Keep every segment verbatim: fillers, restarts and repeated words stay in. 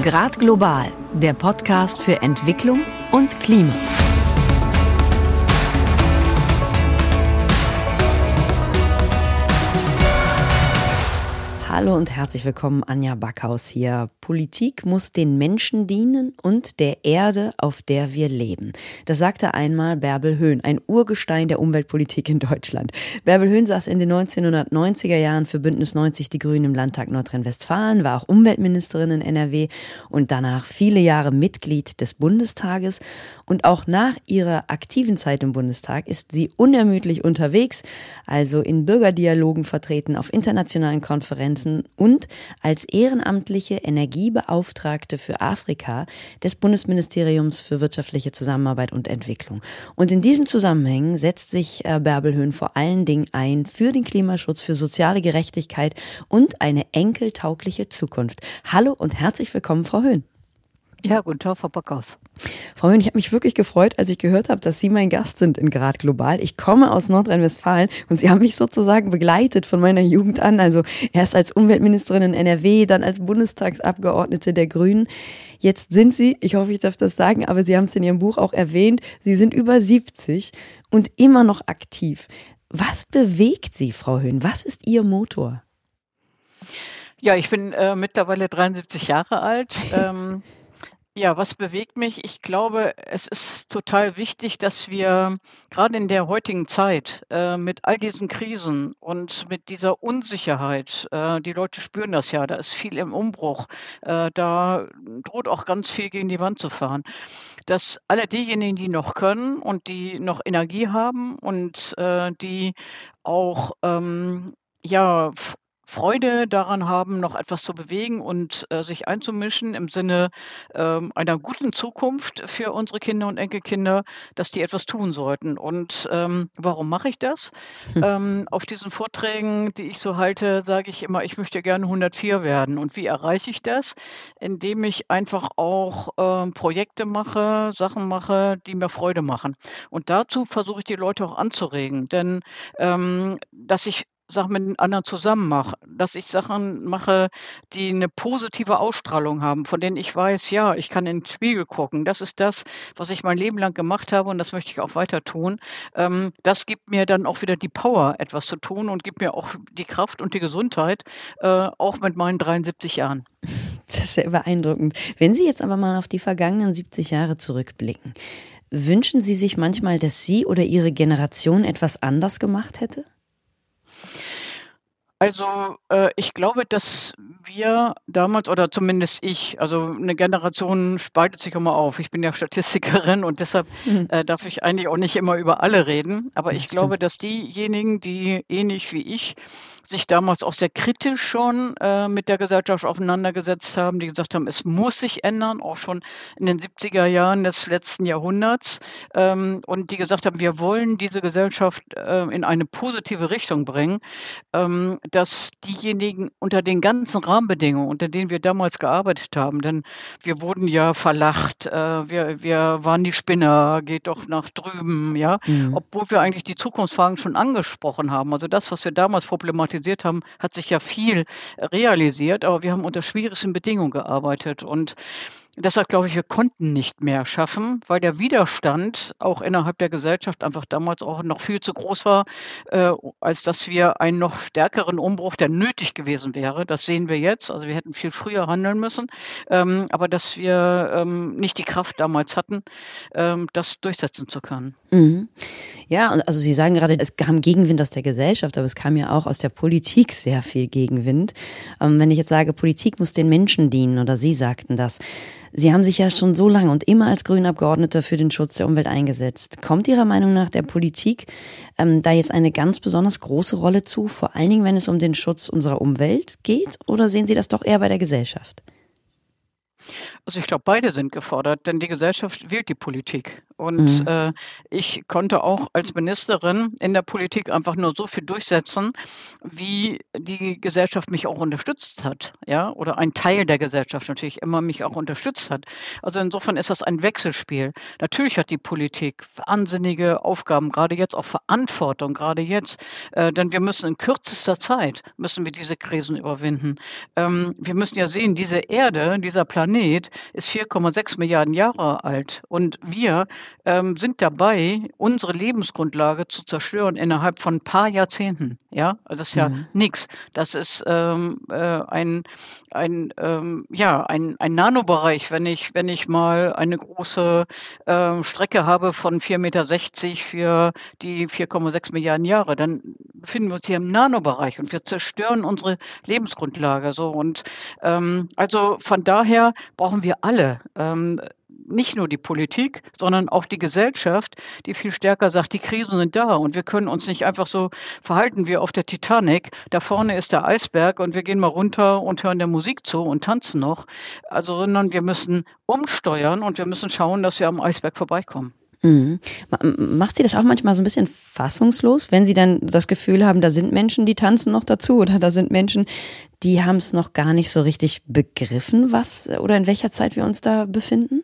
Grad Global, der Podcast für Entwicklung und Klima. Hallo und herzlich willkommen, Anja Backhaus hier. Politik muss den Menschen dienen und der Erde, auf der wir leben. Das sagte einmal Bärbel Höhn, ein Urgestein der Umweltpolitik in Deutschland. Bärbel Höhn saß in den neunzehnhundertneunziger Jahren für Bündnis neunzig Die Grünen im Landtag Nordrhein-Westfalen, war auch Umweltministerin in N R W und danach viele Jahre Mitglied des Bundestages. Und auch nach ihrer aktiven Zeit im Bundestag ist sie unermüdlich unterwegs, also in Bürgerdialogen vertreten, auf internationalen Konferenzen und als ehrenamtliche Energiebeauftragte für Afrika des Bundesministeriums für wirtschaftliche Zusammenarbeit und Entwicklung. Und in diesen Zusammenhängen setzt sich Bärbel Höhn vor allen Dingen ein für den Klimaschutz, für soziale Gerechtigkeit und eine enkeltaugliche Zukunft. Hallo und herzlich willkommen, Frau Höhn. Ja, guten Tag, Frau Backhaus. Frau Höhn, ich habe mich wirklich gefreut, als ich gehört habe, dass Sie mein Gast sind in Grad Global. Ich komme aus Nordrhein-Westfalen und Sie haben mich sozusagen begleitet von meiner Jugend an. Also erst als Umweltministerin in N R W, dann als Bundestagsabgeordnete der Grünen. Jetzt sind Sie, ich hoffe, ich darf das sagen, aber Sie haben es in Ihrem Buch auch erwähnt, Sie sind über siebzig und immer noch aktiv. Was bewegt Sie, Frau Höhn? Was ist Ihr Motor? Ja, ich bin äh, mittlerweile dreiundsiebzig Jahre alt. ähm, Ja, was bewegt mich? Ich glaube, es ist total wichtig, dass wir gerade in der heutigen Zeit äh, mit all diesen Krisen und mit dieser Unsicherheit, äh, die Leute spüren das ja, da ist viel im Umbruch, äh, da droht auch ganz viel gegen die Wand zu fahren, dass alle diejenigen, die noch können und die noch Energie haben und äh, die auch ähm, ja f- Freude daran haben, noch etwas zu bewegen und äh, sich einzumischen im Sinne ähm, einer guten Zukunft für unsere Kinder und Enkelkinder, dass die etwas tun sollten. Und ähm, warum mache ich das? Ähm, auf diesen Vorträgen, die ich so halte, sage ich immer, ich möchte gerne hundertvier werden. Und wie erreiche ich das? Indem ich einfach auch ähm, Projekte mache, Sachen mache, die mir Freude machen. Und dazu versuche ich die Leute auch anzuregen. Denn ähm, dass ich Sachen mit den anderen zusammen mache, dass ich Sachen mache, die eine positive Ausstrahlung haben, von denen ich weiß, ja, ich kann in den Spiegel gucken. Das ist das, was ich mein Leben lang gemacht habe und das möchte ich auch weiter tun. Ähm, das gibt mir dann auch wieder die Power, etwas zu tun und gibt mir auch die Kraft und die Gesundheit, äh, auch mit meinen dreiundsiebzig Jahren. Das ist sehr beeindruckend. Wenn Sie jetzt aber mal auf die vergangenen siebzig Jahre zurückblicken, wünschen Sie sich manchmal, dass Sie oder Ihre Generation etwas anders gemacht hätte? Also, äh, ich glaube, dass wir damals oder zumindest ich, also eine Generation spaltet sich immer auf. Ich bin ja Statistikerin und deshalb Mhm. äh, darf ich eigentlich auch nicht immer über alle reden. Aber Das ich glaube, stimmt. dass diejenigen, die ähnlich wie ich sich damals auch sehr kritisch schon äh, mit der Gesellschaft auseinandergesetzt haben, die gesagt haben, es muss sich ändern, auch schon in den siebziger Jahren des letzten Jahrhunderts, ähm, und die gesagt haben, wir wollen diese Gesellschaft äh, in eine positive Richtung bringen, ähm, dass diejenigen unter den ganzen Rahmenbedingungen, unter denen wir damals gearbeitet haben, denn wir wurden ja verlacht, äh, wir, wir waren die Spinner, geht doch nach drüben, ja, Mhm. obwohl wir eigentlich die Zukunftsfragen schon angesprochen haben. Also das, was wir damals problematisiert haben, hat sich ja viel realisiert, aber wir haben unter schwierigsten Bedingungen gearbeitet und deshalb glaube ich, wir konnten nicht mehr schaffen, weil der Widerstand auch innerhalb der Gesellschaft einfach damals auch noch viel zu groß war, äh, als dass wir einen noch stärkeren Umbruch, der nötig gewesen wäre. Das sehen wir jetzt. Also wir hätten viel früher handeln müssen, ähm, aber dass wir ähm, nicht die Kraft damals hatten, ähm, das durchsetzen zu können. Mhm. Ja, und also Sie sagen gerade, es kam Gegenwind aus der Gesellschaft, aber es kam ja auch aus der Politik sehr viel Gegenwind. Ähm, wenn ich jetzt sage, Politik muss den Menschen dienen, oder Sie sagten das. Sie haben sich ja schon so lange und immer als Grünabgeordneter für den Schutz der Umwelt eingesetzt. Kommt Ihrer Meinung nach der Politik ähm, da jetzt eine ganz besonders große Rolle zu, vor allen Dingen, wenn es um den Schutz unserer Umwelt geht, oder sehen Sie das doch eher bei der Gesellschaft? Also ich glaube, beide sind gefordert, denn die Gesellschaft wählt die Politik. Und Mhm. äh, ich konnte auch als Ministerin in der Politik einfach nur so viel durchsetzen, wie die Gesellschaft mich auch unterstützt hat, ja, oder ein Teil der Gesellschaft natürlich immer mich auch unterstützt hat. Also insofern ist das ein Wechselspiel. Natürlich hat die Politik wahnsinnige Aufgaben, gerade jetzt auch Verantwortung, gerade jetzt, äh, denn wir müssen in kürzester Zeit müssen wir diese Krisen überwinden. Ähm, wir müssen ja sehen, diese Erde, dieser Planet ist vier Komma sechs Milliarden Jahre alt und wir ähm, sind dabei, unsere Lebensgrundlage zu zerstören innerhalb von ein paar Jahrzehnten. Ja, also das ist ja Mhm. nichts. Das ist ähm, äh, ein, ein, ähm, ja, ein, ein Nanobereich, wenn ich, wenn ich mal eine große ähm, Strecke habe von vier Meter sechzig für die vier Komma sechs Milliarden Jahre, dann befinden wir uns hier im Nanobereich und wir zerstören unsere Lebensgrundlage. So und ähm, also von daher brauchen wir alle, ähm, nicht nur die Politik, sondern auch die Gesellschaft, die viel stärker sagt, die Krisen sind da und wir können uns nicht einfach so verhalten wie auf der Titanic. Da vorne ist der Eisberg und wir gehen mal runter und hören der Musik zu und tanzen noch. Also, sondern wir müssen umsteuern und wir müssen schauen, dass wir am Eisberg vorbeikommen. Mhm. Ma macht Sie das auch manchmal so ein bisschen fassungslos, wenn Sie dann das Gefühl haben, da sind Menschen, die tanzen noch dazu oder da sind Menschen, die haben es noch gar nicht so richtig begriffen, was oder in welcher Zeit wir uns da befinden?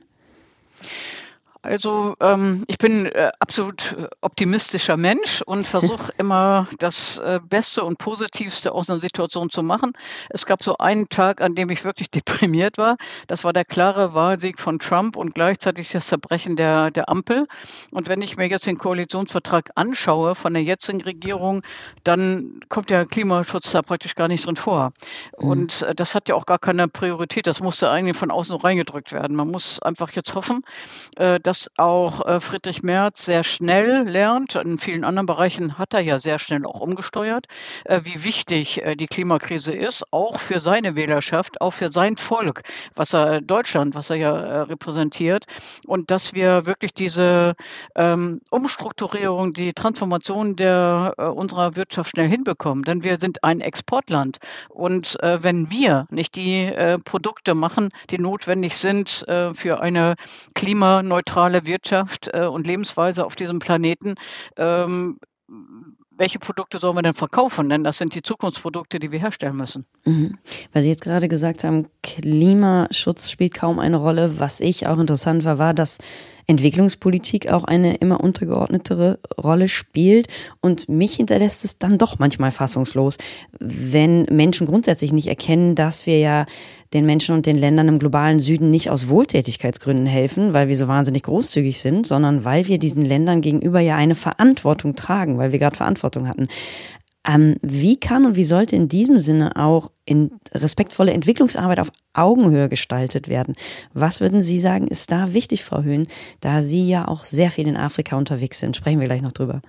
Also, ähm, ich bin, äh, absolut, äh, optimistischer Mensch und versuche immer das, äh, Beste und Positivste aus 'ner Situation zu machen. Es gab so einen Tag, an dem ich wirklich deprimiert war. Das war der klare Wahlsieg von Trump und gleichzeitig das Zerbrechen der der Ampel. Und wenn ich mir jetzt den Koalitionsvertrag anschaue von der jetzigen Regierung, dann kommt der Klimaschutz da praktisch gar nicht drin vor. Mhm. Und, äh, das hat ja auch gar keine Priorität. Das musste eigentlich von außen reingedrückt werden. Man muss einfach jetzt hoffen, äh, dass auch, äh, Friedrich Merz sehr schnell lernt. In vielen anderen Bereichen hat er ja sehr schnell auch umgesteuert, äh, wie wichtig, äh, die Klimakrise ist, auch für seine Wählerschaft, auch für sein Volk, was er Deutschland, was er ja, äh, repräsentiert. Und dass wir wirklich diese, ähm, Umstrukturierung, die Transformation der äh, unserer Wirtschaft schnell hinbekommen. Denn wir sind ein Exportland. Und, äh, wenn wir nicht die, äh, Produkte machen, die notwendig sind, äh, für eine klimaneutrale Wirtschaft, äh, und Lebensweise auf diesem Planeten, ähm, welche Produkte sollen wir denn verkaufen? Denn das sind die Zukunftsprodukte, die wir herstellen müssen. Mhm. Weil Sie jetzt gerade gesagt haben, Klimaschutz spielt kaum eine Rolle. Was ich auch interessant war, war, dass Entwicklungspolitik auch eine immer untergeordnetere Rolle spielt. Und mich hinterlässt es dann doch manchmal fassungslos, wenn Menschen grundsätzlich nicht erkennen, dass wir ja den Menschen und den Ländern im globalen Süden nicht aus Wohltätigkeitsgründen helfen, weil wir so wahnsinnig großzügig sind, sondern weil wir diesen Ländern gegenüber ja eine Verantwortung tragen, weil wir gerade Verantwortung hatten. Ähm, wie kann und wie sollte in diesem Sinne auch in respektvolle Entwicklungsarbeit auf Augenhöhe gestaltet werden? Was würden Sie sagen, ist da wichtig, Frau Höhn, da Sie ja auch sehr viel in Afrika unterwegs sind? Sprechen wir gleich noch drüber.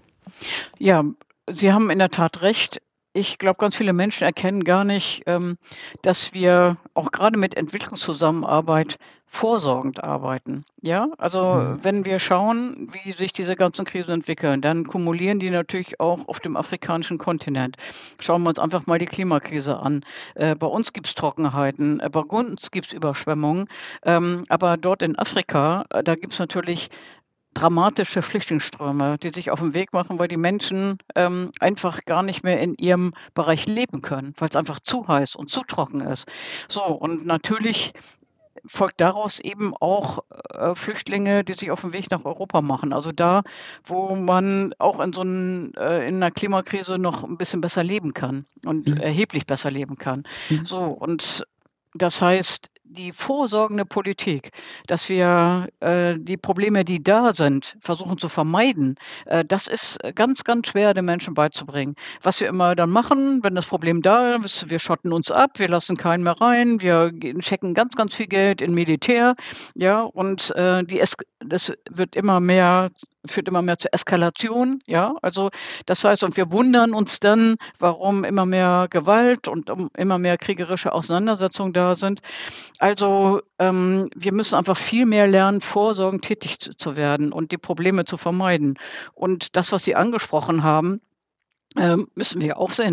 Ja, Sie haben in der Tat recht. Ich glaube, ganz viele Menschen erkennen gar nicht, ähm, dass wir auch gerade mit Entwicklungszusammenarbeit vorsorgend arbeiten. Ja, also Mhm. wenn wir schauen, wie sich diese ganzen Krisen entwickeln, dann kumulieren die natürlich auch auf dem afrikanischen Kontinent. Schauen wir uns einfach mal die Klimakrise an. Äh, bei uns gibt's Trockenheiten, äh, bei uns gibt's Überschwemmungen, ähm, aber dort in Afrika, äh, da gibt's natürlich dramatische Flüchtlingsströme, die sich auf den Weg machen, weil die Menschen, ähm, einfach gar nicht mehr in ihrem Bereich leben können, weil es einfach zu heiß und zu trocken ist. So, und natürlich folgt daraus eben auch, äh, Flüchtlinge, die sich auf den Weg nach Europa machen. Also da, wo man auch in so 'n äh, in 'ner Klimakrise noch ein bisschen besser leben kann und Mhm. erheblich besser leben kann. Mhm. So, und das heißt, die vorsorgende Politik, dass wir, äh, die Probleme, die da sind, versuchen zu vermeiden, äh, das ist ganz, ganz schwer den Menschen beizubringen. Was wir immer dann machen, wenn das Problem da ist, wir schotten uns ab, wir lassen keinen mehr rein, wir ge stecken ganz, ganz viel Geld in Militär, ja, und, äh, die esk das wird immer mehr führt immer mehr zur Eskalation, ja? Also, das heißt und wir wundern uns dann, warum immer mehr Gewalt und um immer mehr kriegerische Auseinandersetzungen da sind. Also, ähm, wir müssen einfach viel mehr lernen, vorsorgend tätig zu zu werden und die Probleme zu vermeiden. Und das, was Sie angesprochen haben, ähm, müssen wir auch sehen.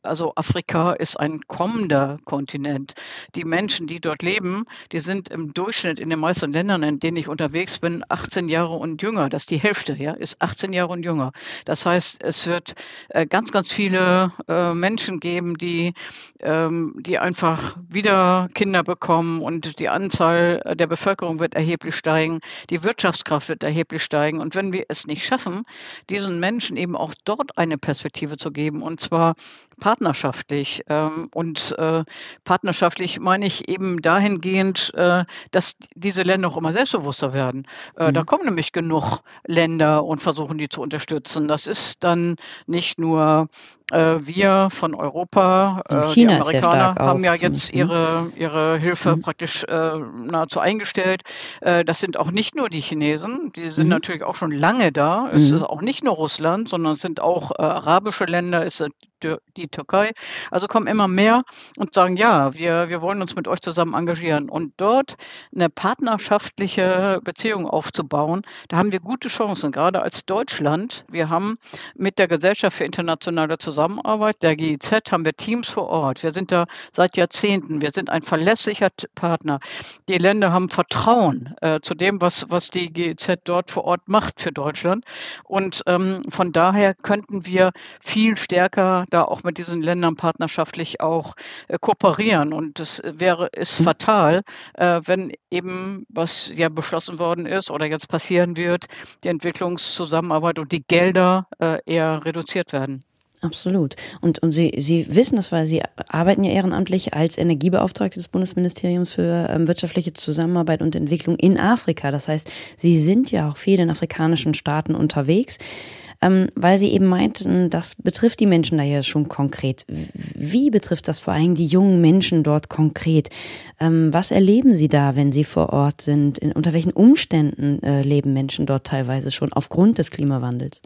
also Afrika ist ein kommender Kontinent. Die Menschen, die dort leben, die sind im Durchschnitt in den meisten Ländern, in denen ich unterwegs bin, achtzehn Jahre und jünger. Das ist die Hälfte, ja, ist achtzehn Jahre und jünger. Das heißt, es wird äh, ganz, ganz viele äh, Menschen geben, die, ähm, die einfach wieder Kinder bekommen und die Anzahl der Bevölkerung wird erheblich steigen. Die Wirtschaftskraft wird erheblich steigen. Und wenn wir es nicht schaffen, diesen Menschen eben auch dort eine Perspektive zu geben, und zwar partnerschaftlich. Ähm, und äh, partnerschaftlich meine ich eben dahingehend, äh, dass diese Länder auch immer selbstbewusster werden. Äh, da Mhm. kommen nämlich genug Länder und versuchen, die zu unterstützen. Das ist dann nicht nur äh, wir von Europa, äh, die China ist sehr Amerikaner stark haben auch ja zum jetzt Beispiel, ne? ihre, ihre Hilfe Mhm. praktisch äh, nahezu eingestellt. Äh, das sind auch nicht nur die Chinesen, die sind Mhm. natürlich auch schon lange da. Es ist Mhm. auch nicht nur Russland, sondern es sind auch äh, arabische Länder, es sind Tür- die Türkei. Also kommen immer mehr und sagen, ja, wir, wir wollen uns mit euch zusammen engagieren. Und dort eine partnerschaftliche Beziehung aufzubauen, da haben wir gute Chancen, gerade als Deutschland. Wir haben mit der Gesellschaft für internationale Zusammenarbeit, der G I Z, haben wir Teams vor Ort. Wir sind da seit Jahrzehnten. Wir sind ein verlässlicher T- Partner. Die Länder haben Vertrauen äh, zu dem, was, was die G I Z dort vor Ort macht für Deutschland. Und ähm, von daher könnten wir viel stärker da auch mit diesen Ländern partnerschaftlich auch äh, kooperieren. Und es wäre, ist Mhm. fatal, äh, wenn eben, was ja beschlossen worden ist oder jetzt passieren wird, die Entwicklungszusammenarbeit und die Gelder äh, eher reduziert werden. Absolut. Und, und Sie, Sie wissen das, weil Sie arbeiten ja ehrenamtlich als Energiebeauftragte des Bundesministeriums für ähm, wirtschaftliche Zusammenarbeit und Entwicklung in Afrika. Das heißt, Sie sind ja auch viel in afrikanischen Staaten unterwegs, ähm, weil Sie eben meinten, das betrifft die Menschen da ja schon konkret. Wie betrifft das vor allem die jungen Menschen dort konkret? Ähm, was erleben Sie da, wenn Sie vor Ort sind? In, unter welchen Umständen äh, leben Menschen dort teilweise schon aufgrund des Klimawandels?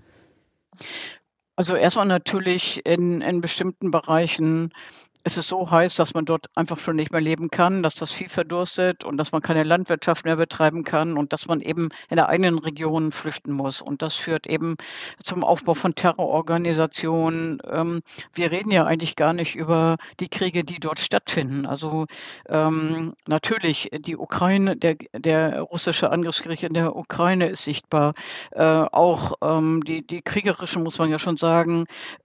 Also erstmal natürlich in, in bestimmten Bereichen ist es so heiß, dass man dort einfach schon nicht mehr leben kann, dass das Vieh verdurstet und dass man keine Landwirtschaft mehr betreiben kann und dass man eben in der eigenen Region flüchten muss. Und das führt eben zum Aufbau von Terrororganisationen. Ähm, wir reden ja eigentlich gar nicht über die Kriege, die dort stattfinden. Also ähm, natürlich die Ukraine, der, der russische Angriffskrieg in der Ukraine ist sichtbar. Äh, auch ähm, die, die kriegerischen, muss man ja schon sagen,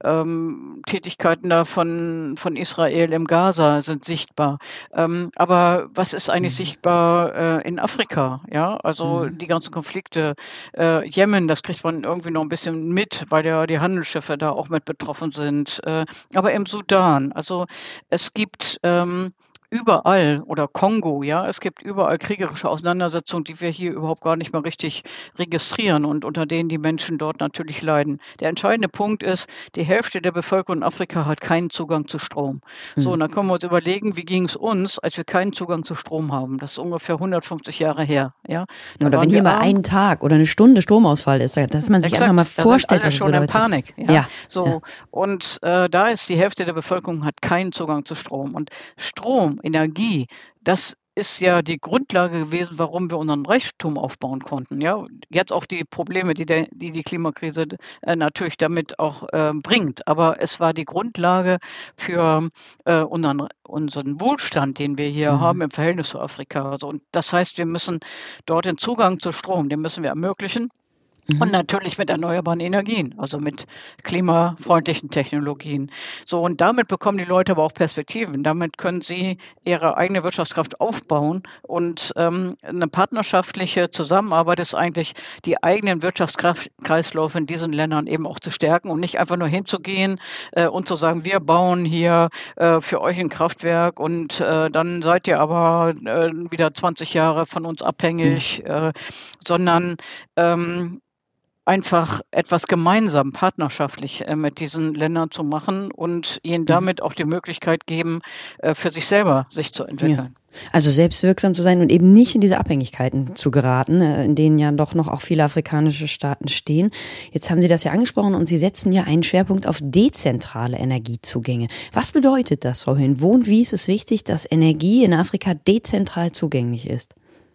ähm, Tätigkeiten da von, von Israel im Gaza sind sichtbar. Ähm, aber was ist eigentlich Mhm. sichtbar äh, in Afrika? Ja, also Mhm. die ganzen Konflikte. Äh, Jemen, das kriegt man irgendwie noch ein bisschen mit, weil ja die Handelsschiffe da auch mit betroffen sind. Äh, aber im Sudan, also es gibt ähm, überall oder Kongo, ja, es gibt überall kriegerische Auseinandersetzungen, die wir hier überhaupt gar nicht mehr richtig registrieren und unter denen die Menschen dort natürlich leiden. Der entscheidende Punkt ist, die Hälfte der Bevölkerung in Afrika hat keinen Zugang zu Strom. So, Mhm. und dann können wir uns überlegen, wie ging es uns, als wir keinen Zugang zu Strom haben. Das ist ungefähr hundertfünfzig Jahre her. Ja, da Oder wenn waren hier wir mal arm. ein Tag oder eine Stunde Stromausfall ist, dass man sich einfach mal Exakt, da sind vorstellt, alle was es schon in bedeutet. Panik, ja. Ja, ja. So, und äh, da ist die Hälfte der Bevölkerung hat keinen Zugang zu Strom. Und Strom, Energie, das ist ja die Grundlage gewesen, warum wir unseren Reichtum aufbauen konnten. Ja, jetzt auch die Probleme, die der, die, die Klimakrise äh, natürlich damit auch äh, bringt. Aber es war die Grundlage für äh, unseren, unseren Wohlstand, den wir hier Mhm. haben im Verhältnis zu Afrika. Also, und das heißt, wir müssen dort den Zugang zu Strom, den müssen wir ermöglichen. Und Mhm. natürlich mit erneuerbaren Energien, also mit klimafreundlichen Technologien. So, und damit bekommen die Leute aber auch Perspektiven. Damit können sie ihre eigene Wirtschaftskraft aufbauen. Und ähm, eine partnerschaftliche Zusammenarbeit ist eigentlich, die eigenen Wirtschaftskreisläufe in diesen Ländern eben auch zu stärken und nicht einfach nur hinzugehen äh, und zu sagen, wir bauen hier äh, für euch ein Kraftwerk und äh, dann seid ihr aber äh, wieder zwanzig Jahre von uns Ja. abhängig, äh, sondern ähm, einfach etwas gemeinsam, partnerschaftlich äh, mit diesen Ländern zu machen und ihnen Mhm. damit auch die Möglichkeit geben, äh, für sich selber sich zu Ja. entwickeln. Also selbstwirksam zu sein und eben nicht in diese Abhängigkeiten zu geraten, äh, in denen ja doch noch auch viele afrikanische Staaten stehen. Jetzt haben Sie das ja angesprochen und Sie setzen ja einen Schwerpunkt auf dezentrale Energiezugänge. Was bedeutet das, Frau Höhn? Wo und wie ist es wichtig, dass Energie in Afrika dezentral zugänglich ist?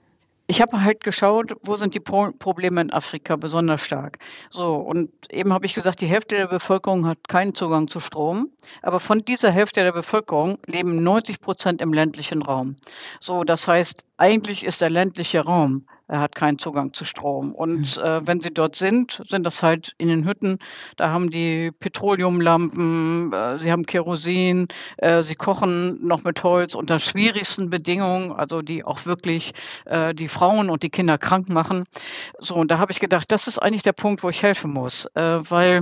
Ich habe halt geschaut, wo sind die Pro Probleme in Afrika besonders stark. So, und eben habe ich gesagt, die Hälfte der Bevölkerung hat keinen Zugang zu Strom, aber von dieser Hälfte der Bevölkerung leben neunzig Prozent im ländlichen Raum. So, das heißt, eigentlich ist der ländliche Raum, er hat keinen Zugang zu Strom. Mhm. Und äh, wenn sie dort sind, sind das halt in den Hütten, da haben die Petroleumlampen, äh, sie haben Kerosin, äh, sie kochen noch mit Holz unter schwierigsten Bedingungen, also die auch wirklich äh, die Frauen und die Kinder krank machen. So, und da habe ich gedacht, das ist eigentlich der Punkt, wo ich helfen muss, äh, weil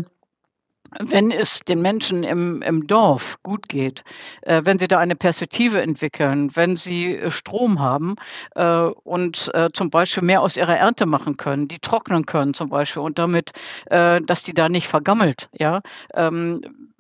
wenn es den Menschen im im Dorf gut geht, äh, wenn sie da eine Perspektive entwickeln, wenn sie äh, Strom haben, äh, und, äh, zum Beispiel mehr aus ihrer Ernte machen können, die trocknen können zum Beispiel und damit, äh, dass die da nicht vergammelt, ja? Ähm,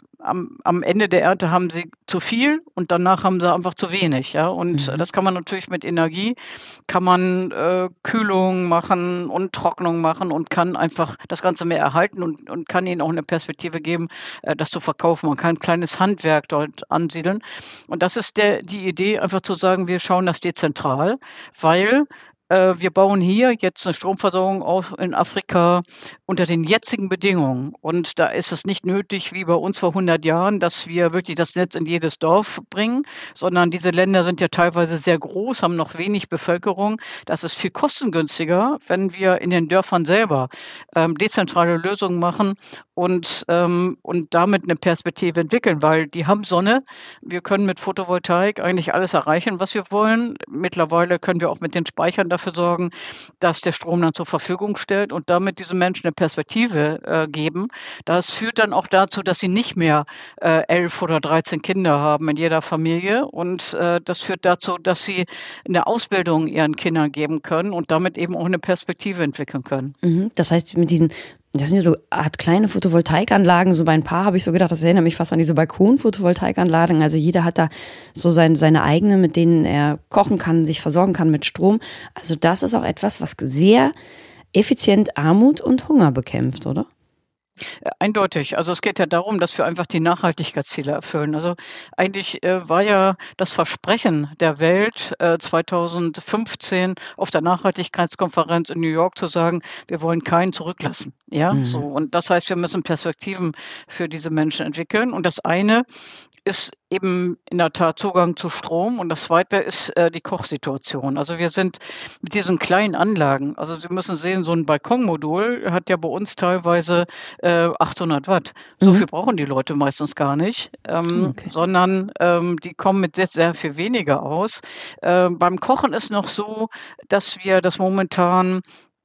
am am Ende der Ernte haben sie zu viel und danach haben sie einfach zu wenig, ja? Und äh, Mhm. das kann man natürlich mit Energie kann man, äh, Kühlung machen und Trocknung machen und kann einfach das Ganze mehr erhalten und und kann ihnen auch eine Perspektive geben, äh, das zu verkaufen. Man kann 'n kleines Handwerk dort ansiedeln. Und das ist der die Idee, einfach zu sagen, wir schauen das dezentral, weil, äh, wir bauen hier jetzt eine Stromversorgung auf in Afrika unter den jetzigen Bedingungen. Und da ist es nicht nötig, wie bei uns vor hundert Jahren, dass wir wirklich das Netz in jedes Dorf bringen, sondern diese Länder sind ja teilweise sehr groß, haben noch wenig Bevölkerung. Das ist viel kostengünstiger, wenn wir in den Dörfern selber, ähm, dezentrale Lösungen machen und, ähm und damit eine Perspektive entwickeln, weil die haben Sonne. Wir können mit Photovoltaik eigentlich alles erreichen, was wir wollen. Mittlerweile können wir auch mit den Speichern dafür sorgen, dass der Strom dann zur Verfügung stellt und damit diesen Menschen eine Perspektive, äh, geben. Das führt dann auch dazu, dass sie nicht mehr, äh, elf oder dreizehn Kinder haben in jeder Familie und, äh, das führt dazu, dass sie 'ne Ausbildung ihren Kindern geben können und damit eben auch eine Perspektive entwickeln können. Mhm. Das heißt, mit diesen das sind ja so Art kleine Photovoltaikanlagen, so bei ein paar habe ich so gedacht, das erinnert mich fast an diese Balkon-Photovoltaikanlagen. Also jeder hat da so sein seine eigene, mit denen er kochen kann, sich versorgen kann mit Strom. Also das ist auch etwas, was sehr effizient Armut und Hunger bekämpft, oder? Äh, eindeutig. Also, es geht ja darum, dass wir einfach die Nachhaltigkeitsziele erfüllen. Also, eigentlich, äh, war ja das Versprechen der Welt, äh, zweitausendfünfzehn auf der Nachhaltigkeitskonferenz in New York zu sagen: „Wir wollen keinen zurücklassen." Ja, so. Mhm. Und das heißt, wir müssen Perspektiven für diese Menschen entwickeln. Und das eine ist eben in der Tat Zugang zu Strom und das Zweite ist, äh, die Kochsituation. Also, wir sind mit diesen kleinen Anlagen also, Sie müssen sehen, so 'n Balkonmodul hat ja bei uns teilweise, äh, achthundert Watt. So Mhm. viel brauchen die Leute meistens gar nicht, ähm, Okay. sondern, ähm, die kommen mit sehr, sehr viel weniger aus. Ähm, beim Kochen ist noch so, dass wir das momentan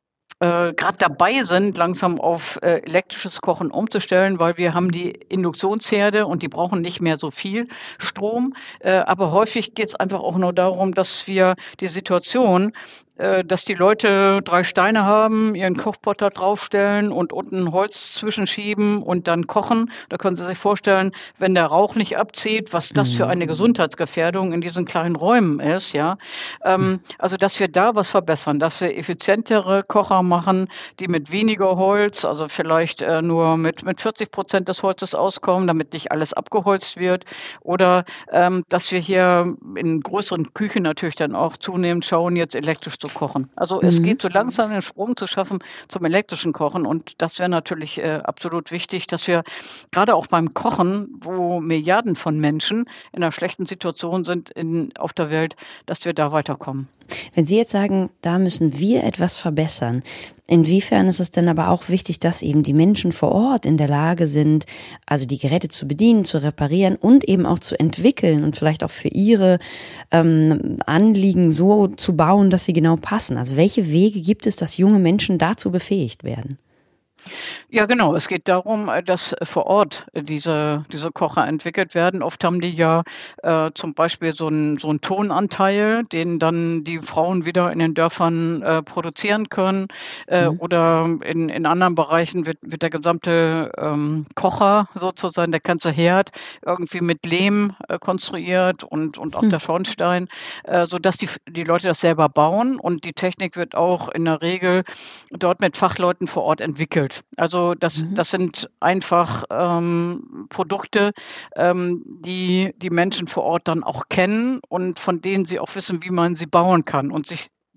äh, grad dabei sind, langsam auf, äh, elektrisches Kochen umzustellen, weil wir haben die Induktionsherde und die brauchen nicht mehr so viel Strom. Äh, aber häufig geht's einfach auch nur darum, dass wir die Situation, äh, dass die Leute drei Steine haben, ihren Kochpot da draufstellen und unten Holz zwischenschieben und dann kochen. Da können Sie sich vorstellen, wenn der Rauch nicht abzieht, was das für Mhm. eine Gesundheitsgefährdung in diesen kleinen Räumen ist, ja. Mhm. Ähm, also, dass wir da was verbessern, dass wir effizientere Kocher machen, die mit weniger Holz, also vielleicht, äh, nur mit mit vierzig Prozent des Holzes auskommen, damit nicht alles abgeholzt wird. Oder, ähm, dass wir hier in größeren Küchen natürlich dann auch zunehmend schauen, jetzt elektrisch zu kochen. Also, es Mhm. geht so langsam den Sprung zu schaffen zum elektrischen Kochen und das wäre natürlich, äh, absolut wichtig, dass wir grade auch beim Kochen, wo Milliarden von Menschen in 'ner schlechten Situation sind in auf der Welt, dass wir da weiterkommen. Wenn Sie jetzt sagen, da müssen wir etwas verbessern, inwiefern ist es denn aber auch wichtig, dass eben die Menschen vor Ort in der Lage sind, also die Geräte zu bedienen, zu reparieren und eben auch zu entwickeln und vielleicht auch für ihre ähm, Anliegen so zu bauen, dass sie genau passen? Also welche Wege gibt es, dass junge Menschen dazu befähigt werden? Ja, genau. Es geht darum, äh, dass äh, vor Ort äh, diese diese Kocher entwickelt werden. Oft haben die ja, äh, zum Beispiel so 'n so 'n Tonanteil, den dann die Frauen wieder in den Dörfern, äh, produzieren können. Äh, Mhm. oder in in anderen Bereichen wird wird der gesamte, ähm, Kocher sozusagen, der ganze Herd irgendwie mit Lehm, äh, konstruiert und und auch Hm. der Schornstein, äh, sodass die f die Leute das selber bauen und die Technik wird auch in der Regel dort mit Fachleuten vor Ort entwickelt. Also, das Mhm. das sind einfach, ähm, Produkte, ähm, die die Menschen vor Ort dann auch kennen und von denen sie auch wissen, wie man sie bauen kann und sich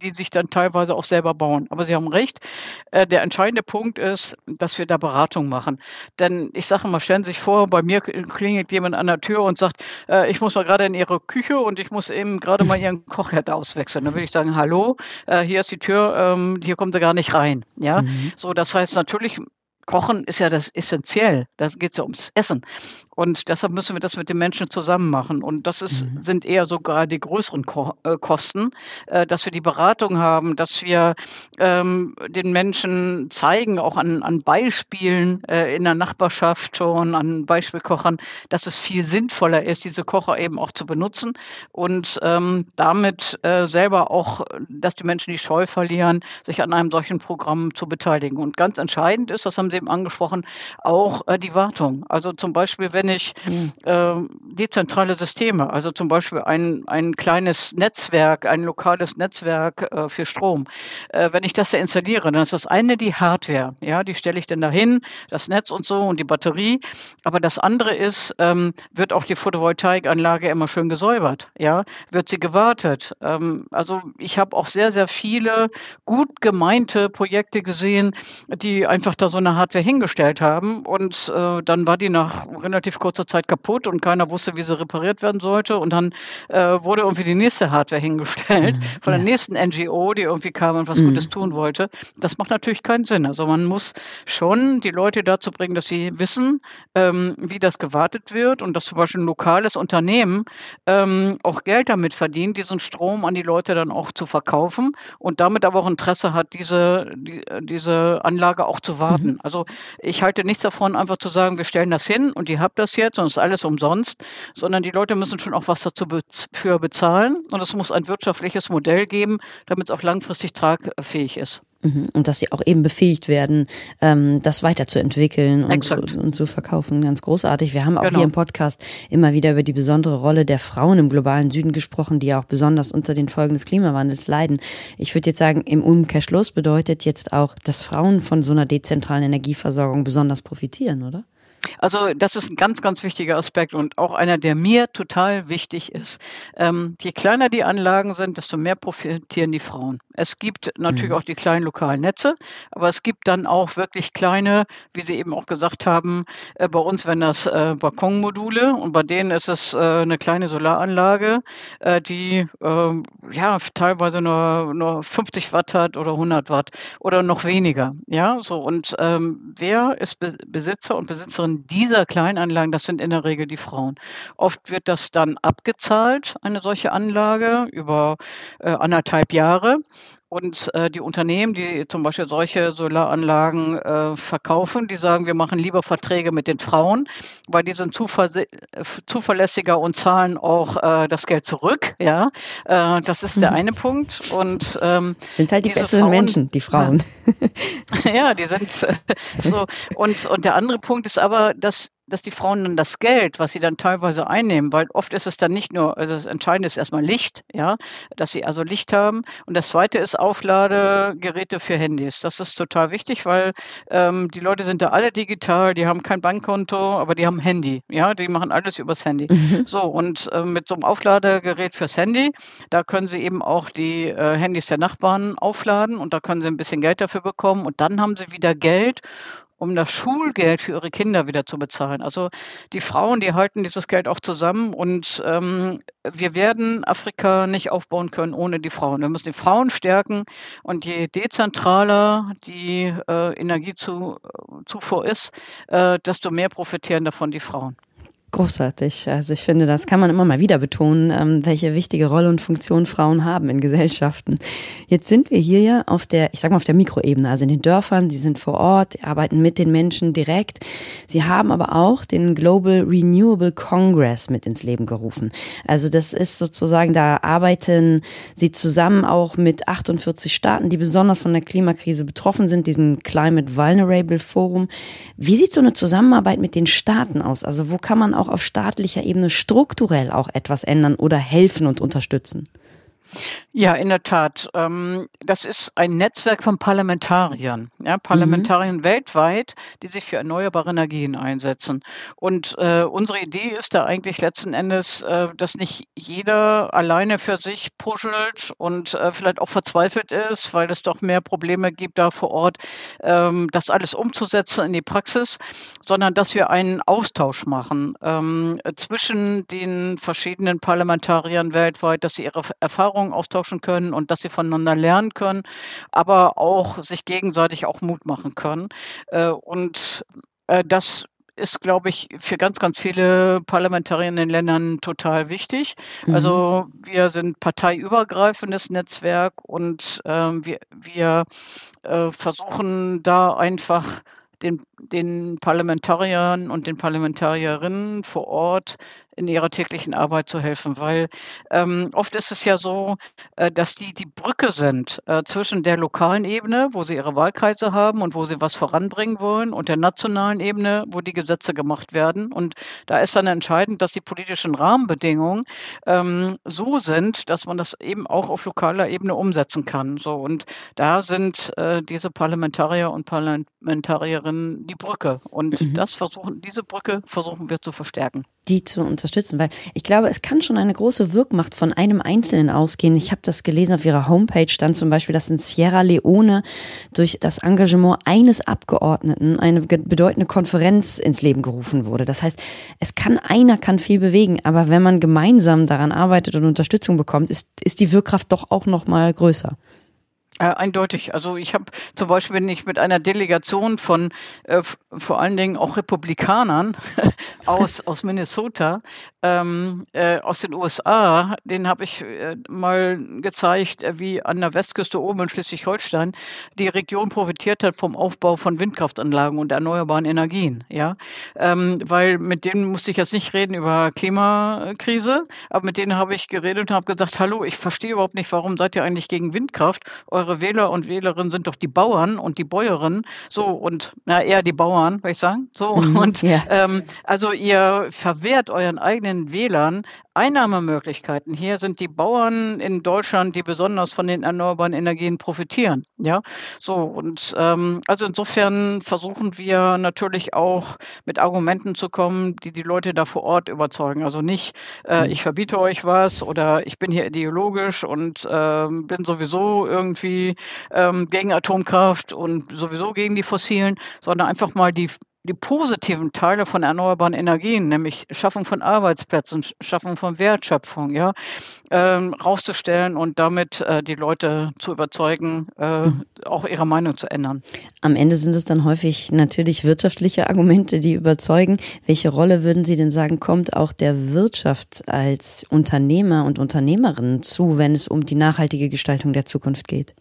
die sich dann teilweise auch selber bauen. Aber Sie haben recht, äh, der entscheidende Punkt ist, dass wir da Beratung machen. Denn ich sage mal, stellen Sie sich vor, bei mir klingelt jemand an der Tür und sagt, äh, ich muss mal gerade in Ihre Küche und ich muss eben gerade mal Ihren Kochherd auswechseln. Dann würde ich sagen, hallo, äh, hier ist die Tür, ähm, hier kommen Sie gar nicht rein. Ja, mhm. So, das heißt natürlich, Kochen ist ja das essentiell. Da geht es ja ums Essen. Und deshalb müssen wir das mit den Menschen zusammen machen. Und das ist, mhm. sind eher sogar die größeren Ko- äh, Kosten, äh, dass wir die Beratung haben, dass wir ähm, den Menschen zeigen, auch an, an Beispielen äh, in der Nachbarschaft schon, an Beispielkochern, dass es viel sinnvoller ist, diese Kocher eben auch zu benutzen und ähm, damit äh, selber auch, dass die Menschen die Scheu verlieren, sich an einem solchen Programm zu beteiligen. Und ganz entscheidend ist, das haben Sie eben angesprochen, auch äh, die Wartung. Also zum Beispiel, wenn ich äh, dezentrale Systeme, also zum Beispiel ein, ein kleines Netzwerk, ein lokales Netzwerk äh, für Strom, äh, wenn ich das da installiere, dann ist das eine die Hardware, ja, die stelle ich dann dahin, das Netz und so und die Batterie. Aber das andere ist, ähm, wird auch die Photovoltaikanlage immer schön gesäubert, ja, wird sie gewartet. Ähm, also ich habe auch sehr, sehr viele gut gemeinte Projekte gesehen, die einfach da so eine Hardware hingestellt haben und äh, dann war die nach relativ kurzer Zeit kaputt und keiner wusste, wie sie repariert werden sollte und dann äh, wurde irgendwie die nächste Hardware hingestellt mhm, von der ja. nächsten N G O, die irgendwie kam und was mhm. Gutes tun wollte. Das macht natürlich keinen Sinn. Also man muss schon die Leute dazu bringen, dass sie wissen, ähm, wie das gewartet wird und dass zum Beispiel ein lokales Unternehmen ähm, auch Geld damit verdient, diesen Strom an die Leute dann auch zu verkaufen und damit aber auch Interesse hat, diese, die, diese Anlage auch zu warten. Mhm. Also ich halte nichts davon, einfach zu sagen, wir stellen das hin und ihr habt das jetzt und es ist alles umsonst, sondern die Leute müssen schon auch was dazu be- für bezahlen und es muss ein wirtschaftliches Modell geben, damit es auch langfristig tragfähig ist. Und dass sie auch eben befähigt werden, das weiterzuentwickeln und zu, und zu verkaufen. Ganz großartig. Wir haben auch genau. hier im Podcast immer wieder über die besondere Rolle der Frauen im globalen Süden gesprochen, die ja auch besonders unter den Folgen des Klimawandels leiden. Ich würde jetzt sagen, im Umkehrschluss bedeutet jetzt auch, dass Frauen von so einer dezentralen Energieversorgung besonders profitieren, oder? Also das ist ein ganz, ganz wichtiger Aspekt und auch einer, der mir total wichtig ist. Ähm, je kleiner die Anlagen sind, desto mehr profitieren die Frauen. Es gibt natürlich mhm. auch die kleinen lokalen Netze, aber es gibt dann auch wirklich kleine, wie Sie eben auch gesagt haben, äh, bei uns wären das äh, Balkonmodule und bei denen ist es äh, eine kleine Solaranlage, äh, die äh, ja teilweise nur, nur fünfzig Watt hat oder hundert Watt oder noch weniger. Ja, so und ähm, wer ist Be- Besitzer und Besitzerin dieser Kleinanlagen, das sind in der Regel die Frauen. Oft wird das dann abgezahlt, eine solche Anlage, über äh, anderthalb Jahre. Und äh, die Unternehmen, die zum Beispiel solche Solaranlagen äh, verkaufen, die sagen, wir machen lieber Verträge mit den Frauen, weil die sind zuver- zuverlässiger und zahlen auch äh, das Geld zurück. Ja, äh, das ist der eine Punkt. Und ähm, sind halt die besseren Frauen, Menschen, die Frauen. Ja, ja die sind äh, so. Und und der andere Punkt ist aber, dass dass die Frauen dann das Geld, was sie dann teilweise einnehmen, weil oft ist es dann nicht nur, also das Entscheidende ist erstmal Licht, ja, dass sie also Licht haben. Und das zweite ist Aufladegeräte für Handys. Das ist total wichtig, weil ähm, die Leute sind da alle digital, die haben kein Bankkonto, aber die haben ein Handy, ja, die machen alles übers Handy. Mhm. So, und äh, mit so einem Aufladegerät fürs Handy, da können sie eben auch die äh, Handys der Nachbarn aufladen und da können sie ein bisschen Geld dafür bekommen und dann haben sie wieder Geld, um das Schulgeld für ihre Kinder wieder zu bezahlen. Also die Frauen, die halten dieses Geld auch zusammen und ähm, wir werden Afrika nicht aufbauen können ohne die Frauen. Wir müssen die Frauen stärken und je dezentraler die äh, Energiezufuhr ist, äh, desto mehr profitieren davon die Frauen. Großartig. Also ich finde, das kann man immer mal wieder betonen, ähm, welche wichtige Rolle und Funktion Frauen haben in Gesellschaften. Jetzt sind wir hier ja auf der, ich sag mal auf der Mikroebene, also in den Dörfern. Sie sind vor Ort, arbeiten mit den Menschen direkt. Sie haben aber auch den Global Renewable Congress mit ins Leben gerufen. Also das ist sozusagen, da arbeiten Sie zusammen auch mit achtundvierzig Staaten, die besonders von der Klimakrise betroffen sind, diesem Climate Vulnerable Forum. Wie sieht so eine Zusammenarbeit mit den Staaten aus? Also wo kann man auch auf staatlicher Ebene strukturell auch etwas ändern oder helfen und unterstützen? Ja, in der Tat. Ähm, das ist ein Netzwerk von Parlamentariern, ja, Mhm. Parlamentariern weltweit, die sich für erneuerbare Energien einsetzen. Und, äh, unsere Idee ist da eigentlich letzten Endes, äh, dass nicht jeder alleine für sich puschelt und, äh, vielleicht auch verzweifelt ist, weil es doch mehr Probleme gibt da vor Ort, ähm, das alles umzusetzen in die Praxis, sondern dass wir einen Austausch machen, ähm, zwischen den verschiedenen Parlamentariern weltweit, dass sie ihre F Erfahrungen austauschen können und dass sie voneinander lernen können, aber auch sich gegenseitig auch Mut machen können. Äh, und, äh, das ist, glaube ich, für ganz, ganz viele Parlamentarier in den Ländern total wichtig. Mhm. Also, wir sind parteiübergreifendes Netzwerk und, ähm, wir wir, äh, versuchen da einfach den den Parlamentariern und den Parlamentarierinnen vor Ort in ihrer täglichen Arbeit zu helfen, weil, ähm, oft ist es ja so, äh, dass die die Brücke sind, äh, zwischen der lokalen Ebene, wo sie ihre Wahlkreise haben und wo sie was voranbringen wollen, und der nationalen Ebene, wo die Gesetze gemacht werden. Und da ist dann entscheidend, dass die politischen Rahmenbedingungen, ähm, so sind, dass man das eben auch auf lokaler Ebene umsetzen kann. So, und da sind, äh, diese Parlamentarier und Parlamentarierinnen die Brücke. Und Mhm. das versuchen diese Brücke versuchen wir zu verstärken. Die zu unterstützen, weil ich glaube, es kann schon eine große Wirkmacht von einem Einzelnen ausgehen. Ich habe das gelesen, auf ihrer Homepage stand zum Beispiel, dass in Sierra Leone durch das Engagement eines Abgeordneten eine ge- bedeutende Konferenz ins Leben gerufen wurde. Das heißt, es kann einer kann viel bewegen, aber wenn man gemeinsam daran arbeitet und Unterstützung bekommt, ist, ist die Wirkkraft doch auch noch mal größer. Äh, eindeutig. Also, ich habe zum Beispiel bin ich mit einer Delegation von, äh, v vor allen Dingen auch Republikanern aus aus Minnesota, ähm, äh, aus den U S A, denen habe ich, äh, mal gezeigt, äh, wie an der Westküste oben in Schleswig-Holstein die Region profitiert hat vom Aufbau von Windkraftanlagen und erneuerbaren Energien, ja? Ähm, weil mit denen musste ich jetzt nicht reden über Klimakrise, aber mit denen habe ich geredet und habe gesagt: „Hallo, ich verstehe überhaupt nicht, warum seid ihr eigentlich gegen Windkraft? Eure Wähler und Wählerinnen sind doch die Bauern und die Bäuerinnen, so, und na, eher die Bauern, würde ich sagen, so, Mhm, und, ja. ähm, also, ihr verwehrt euren eigenen Wählern Einnahmemöglichkeiten. Hier sind die Bauern in Deutschland, die besonders von den erneuerbaren Energien profitieren, ja? So, und, ähm, also, insofern versuchen wir natürlich auch mit Argumenten zu kommen, die die Leute da vor Ort überzeugen. Also nicht, äh, Mhm. ich verbiete euch was oder ich bin hier ideologisch und, ähm, bin sowieso irgendwie, ähm, gegen Atomkraft und sowieso gegen die Fossilen, sondern einfach mal die die positiven Teile von erneuerbaren Energien, nämlich Schaffung von Arbeitsplätzen, Sch Schaffung von Wertschöpfung, ja, ähm, rauszustellen und damit, äh, die Leute zu überzeugen, äh, Mhm. auch ihre Meinung zu ändern. Am Ende sind es dann häufig natürlich wirtschaftliche Argumente, die überzeugen. Welche Rolle würden Sie denn sagen, kommt auch der Wirtschaft als Unternehmer und Unternehmerin zu, wenn es um die nachhaltige Gestaltung der Zukunft geht?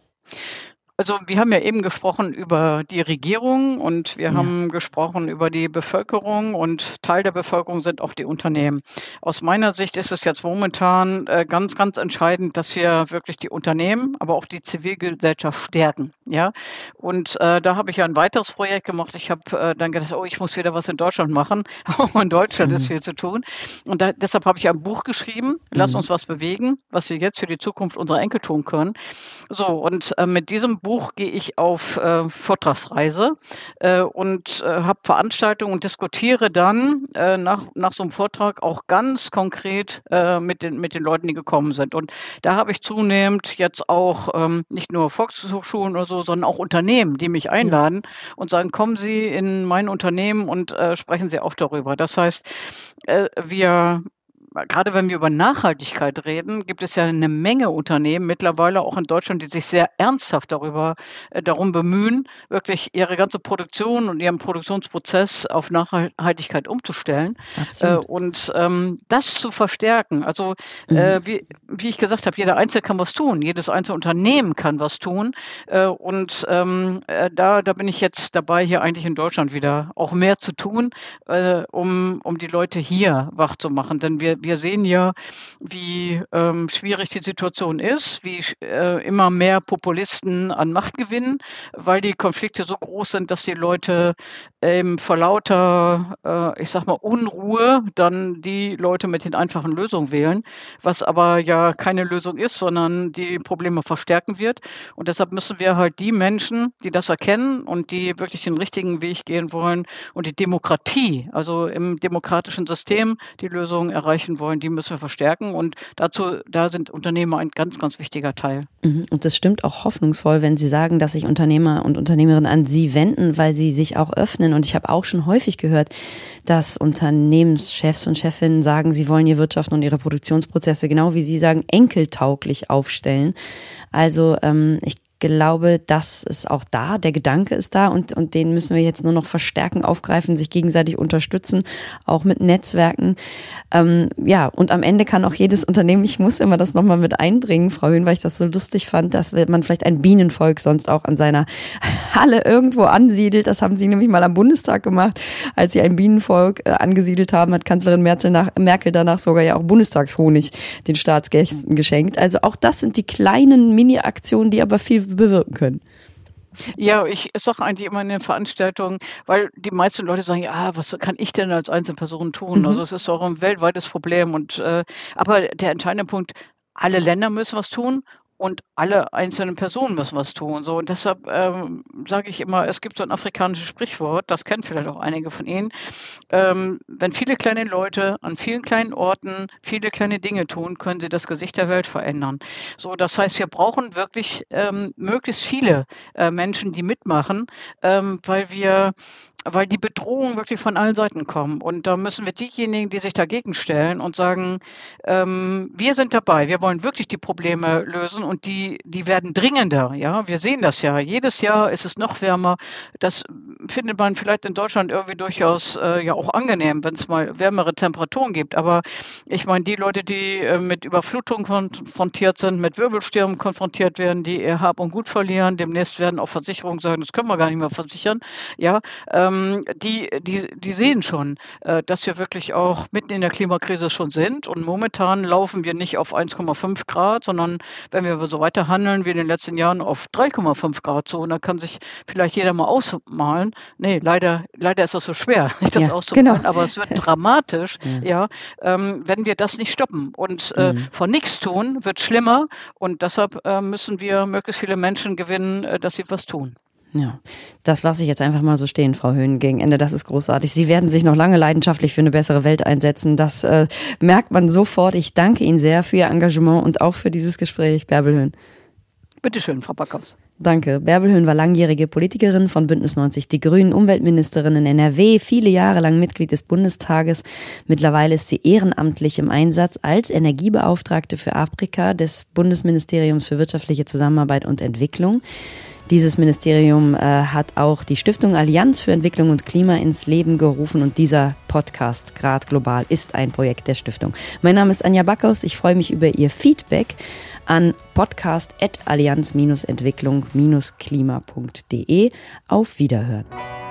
Also, wir haben ja eben gesprochen über die Regierung und wir Ja. haben gesprochen über die Bevölkerung, und Teil der Bevölkerung sind auch die Unternehmen. Aus meiner Sicht ist es jetzt momentan, äh, ganz, ganz entscheidend, dass wir wirklich die Unternehmen, aber auch die Zivilgesellschaft stärken, ja? Und, äh, da habe ich ja ein weiteres Projekt gemacht. Ich habe, äh, dann gedacht: „Oh, ich muss wieder was in Deutschland machen.“ Auch in Deutschland ist Mhm. viel zu tun. Und da deshalb habe ich ein Buch geschrieben: „Lass Mhm. uns was bewegen, was wir jetzt für die Zukunft unserer Enkel tun können.“ So, und, äh, mit diesem Buch gehe ich auf, äh, Vortragsreise, äh, und, äh, habe Veranstaltungen und diskutiere dann, äh, nach nach so einem Vortrag auch ganz konkret, äh, mit den mit den Leuten, die gekommen sind. Und da habe ich zunehmend jetzt auch, ähm, nicht nur Volkshochschulen oder so, sondern auch Unternehmen, die mich Ja. einladen und sagen: „Kommen Sie in mein Unternehmen und, äh, sprechen Sie auch darüber.“ Das heißt, äh, wir gerade wenn wir über Nachhaltigkeit reden, gibt es ja eine Menge Unternehmen mittlerweile auch in Deutschland, die sich sehr ernsthaft darüber äh, darum bemühen, wirklich ihre ganze Produktion und ihren Produktionsprozess auf Nachhaltigkeit umzustellen, äh, Absolut. und, ähm, das zu verstärken. Also, Mhm. äh, wie wie ich gesagt habe, jeder Einzelne kann was tun, jedes einzelne Unternehmen kann was tun, äh, und, ähm, äh, da da bin ich jetzt dabei, hier eigentlich in Deutschland wieder auch mehr zu tun, äh, um um die Leute hier wach zu machen. Denn wir wir sehen ja, wie ähm, schwierig die Situation ist, wie äh, immer mehr Populisten an Macht gewinnen, weil die Konflikte so groß sind, dass die Leute ähm, vor lauter, äh, ich sag mal, Unruhe dann die Leute mit den einfachen Lösungen wählen, was aber ja keine Lösung ist, sondern die Probleme verstärken wird. Und deshalb müssen wir halt die Menschen, die das erkennen und die wirklich den richtigen Weg gehen wollen und die Demokratie, also im demokratischen System die Lösungen erreichen wollen, die müssen wir verstärken. Und dazu, da sind Unternehmer ein ganz, ganz wichtiger Teil. Und das stimmt auch hoffnungsvoll, wenn Sie sagen, dass sich Unternehmer und Unternehmerinnen an Sie wenden, weil sie sich auch öffnen. Und ich habe auch schon häufig gehört, dass Unternehmenschefs und Chefinnen sagen, sie wollen ihre Wirtschaft und ihre Produktionsprozesse, genau wie Sie sagen, enkeltauglich aufstellen. Also ähm, ich glaube, das ist auch da, der Gedanke ist da und, und den müssen wir jetzt nur noch verstärken, aufgreifen, sich gegenseitig unterstützen, auch mit Netzwerken. Ähm, ja, und am Ende kann auch jedes Unternehmen, ich muss immer das nochmal mit einbringen, Frau Höhn, weil ich das so lustig fand, dass man vielleicht ein Bienenvolk sonst auch an seiner Halle irgendwo ansiedelt. Das haben Sie nämlich mal am Bundestag gemacht, als Sie ein Bienenvolk äh, angesiedelt haben, hat Kanzlerin Merkel, nach, Merkel danach sogar ja auch Bundestagshonig den Staatsgästen geschenkt. Also auch das sind die kleinen Mini-Aktionen, die aber viel bewirken können. Ja, ich sage eigentlich immer in den Veranstaltungen, weil die meisten Leute sagen, ja, was kann ich denn als Einzelperson tun? Mhm. Also es ist doch ein weltweites Problem. Und äh, aber der entscheidende Punkt, alle Länder müssen was tun. Und alle einzelnen Personen müssen was tun. So, und deshalb ähm, sage ich immer, es gibt so ein afrikanisches Sprichwort, das kennen vielleicht auch einige von Ihnen. Ähm, wenn viele kleine Leute an vielen kleinen Orten viele kleine Dinge tun, können sie das Gesicht der Welt verändern. So, das heißt, wir brauchen wirklich ähm, möglichst viele äh, Menschen, die mitmachen, ähm, weil wir weil die Bedrohungen wirklich von allen Seiten kommen. Und da müssen wir diejenigen, die sich dagegen stellen und sagen, ähm, wir sind dabei, wir wollen wirklich die Probleme lösen und die, die werden dringender. Ja, wir sehen das ja. Jedes Jahr ist es noch wärmer. Das findet man vielleicht in Deutschland irgendwie durchaus äh, ja auch angenehm, wenn es mal wärmere Temperaturen gibt. Aber ich meine, die Leute, die äh, mit Überflutungen konfrontiert sind, mit Wirbelstürmen konfrontiert werden, die ihr Hab und Gut verlieren, demnächst werden auch Versicherungen sagen, das können wir gar nicht mehr versichern. Ja, ähm, Die, die, die sehen schon, dass wir wirklich auch mitten in der Klimakrise schon sind. Und momentan laufen wir nicht auf eins Komma fünf Grad, sondern wenn wir so weiter handeln wie in den letzten Jahren auf drei Komma fünf Grad zu. Und da kann sich vielleicht jeder mal ausmalen. Nee, leider, leider ist das so schwer, nicht das ja, auszumalen. Genau. Aber es wird dramatisch, ja, ja ähm, wenn wir das nicht stoppen. Und äh, mhm. von nichts tun wird schlimmer. Und deshalb äh, müssen wir möglichst viele Menschen gewinnen, äh, dass sie was tun. Ja, das lasse ich jetzt einfach mal so stehen, Frau Höhn, gegen Ende. Das ist großartig. Sie werden sich noch lange leidenschaftlich für eine bessere Welt einsetzen. Das äh, merkt man sofort. Ich danke Ihnen sehr für Ihr Engagement und auch für dieses Gespräch, Bärbel Höhn. Bitte schön, Frau Backhaus. Danke. Bärbel Höhn war langjährige Politikerin von Bündnis neunzig Die Grünen, Umweltministerin in N R W, viele Jahre lang Mitglied des Bundestages. Mittlerweile ist sie ehrenamtlich im Einsatz als Energiebeauftragte für Afrika des Bundesministeriums für wirtschaftliche Zusammenarbeit und Entwicklung. Dieses Ministerium äh, hat auch die Stiftung Allianz für Entwicklung und Klima ins Leben gerufen und dieser Podcast Grad Global ist ein Projekt der Stiftung. Mein Name ist Anja Backhaus. Ich freue mich über Ihr Feedback an podcast at allianz Entwicklung Klima punkt de. Auf Wiederhören.